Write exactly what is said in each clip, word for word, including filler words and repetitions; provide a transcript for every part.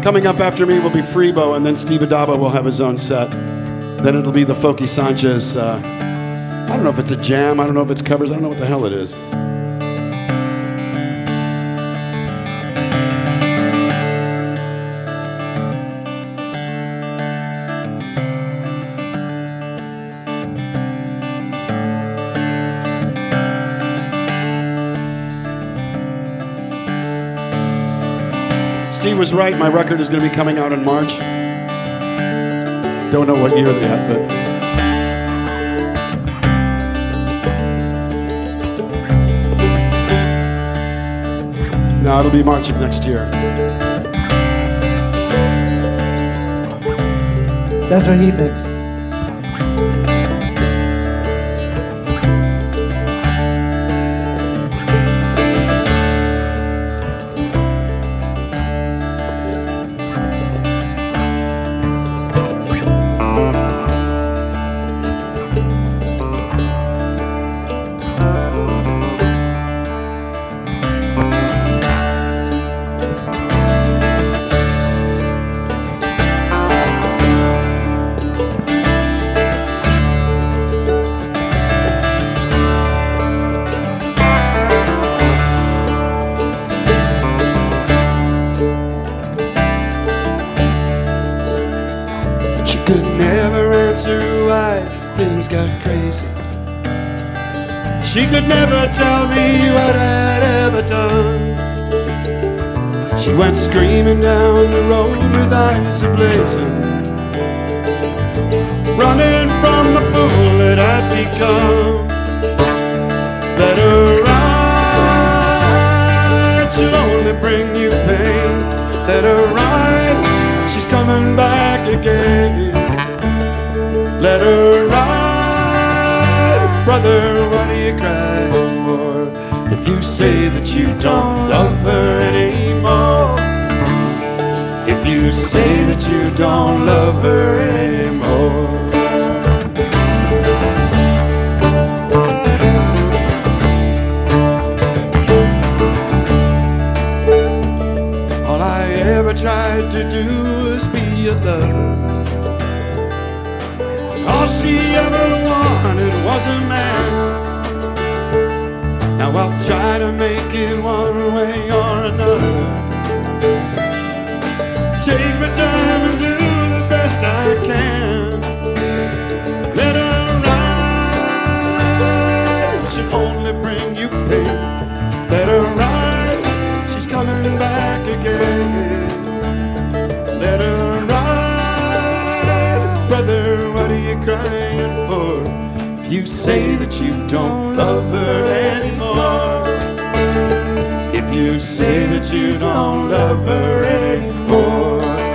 Coming up after me will be Freebo, and then Steve Adabo will have his own set. Then it'll be the Folky Sanchez. Uh, I don't know if it's a jam. I don't know if it's covers. I don't know what the hell it is. Steve was right. My record is going to be coming out in March. Don't know what year yet, but no, it'll be March of next year. That's what he thinks. Could never answer why things got crazy. She could never tell me what I'd ever done. She went screaming down the road with eyes ablazing, running from the fool that I'd become. Let her ride, she'll only bring you pain. Let her ride, she's coming back again. Let her ride, brother, what are you crying for? If you say that you don't love her anymore, if you say that you don't love her anymore. All I ever tried to do was be a lover. All she ever wanted was a man. Now I'll try to make it one way or another. Take my time and do the best I can. Let her ride, she'll only bring you pain. Let her ride, she's coming back again. Let her ride, brother, what are you crying for? If you say that you don't love her anymore, if you say that you don't love her anymore.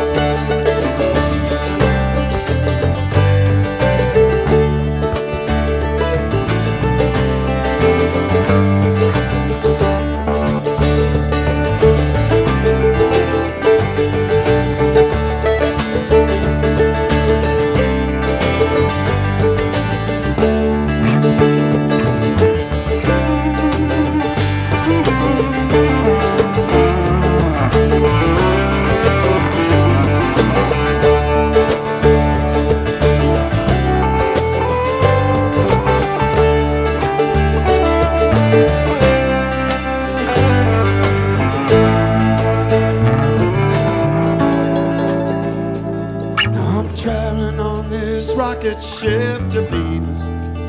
Traveling on this rocket ship to Venus,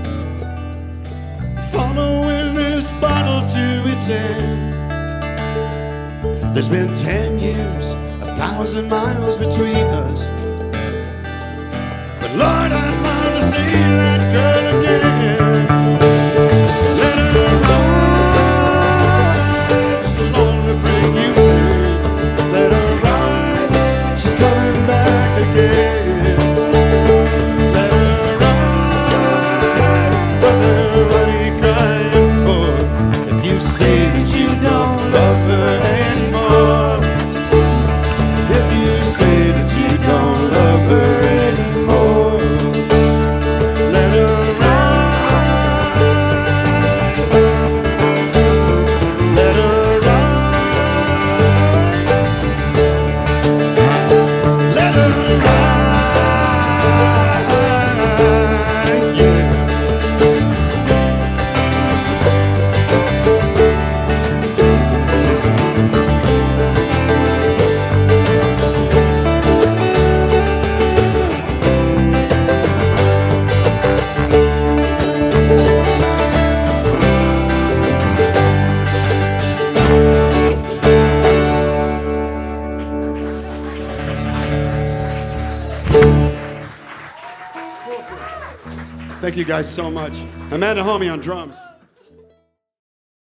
following this bottle to its end. There's been ten years, a thousand miles between us, but Lord, I'd love to see that girl again. Let her ride, she'll only bring you pain. Let her ride, she's coming back again. If you say that you don't love her anymore. Thank you guys so much. Amanda Homie on drums.